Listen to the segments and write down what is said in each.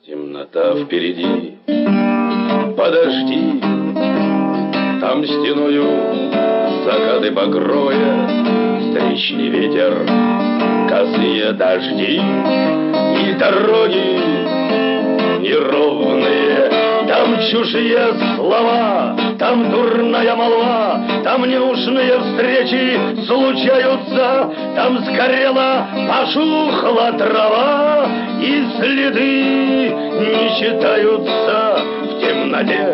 Темнота впереди, подожди, там стеною закаты покроя, встречный ветер, косые дожди и дороги неровные. Там чужие слова, там дурная молва, там ненужные встречи случаются, там сгорела, пожухла трава, и следы не читаются в темноте.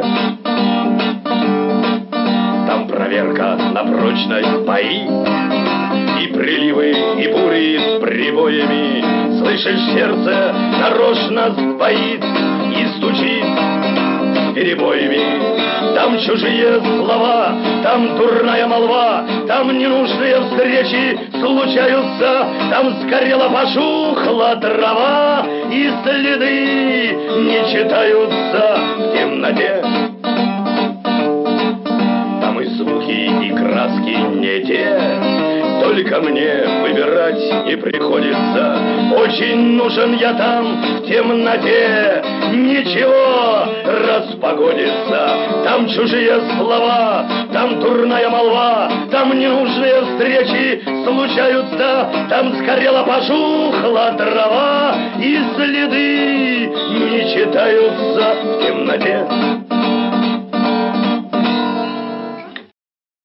Там проверка на прочность бои, и приливы, и бури с прибоями. Слышишь, сердце нарочно сбоит и стучит перебоями. Там чужие слова, там дурная молва, там ненужные встречи случаются, там сгорела, пожухла трава, и следы не читаются в темноте. Там и звуки, и краски не те, только мне выбирать не приходится. Очень нужен я там в темноте, ничего распогодится. Там чужие слова, там дурная молва, там ненужные встречи случаются, там сгорела, пожухла трава, и следы не читаются в темноте.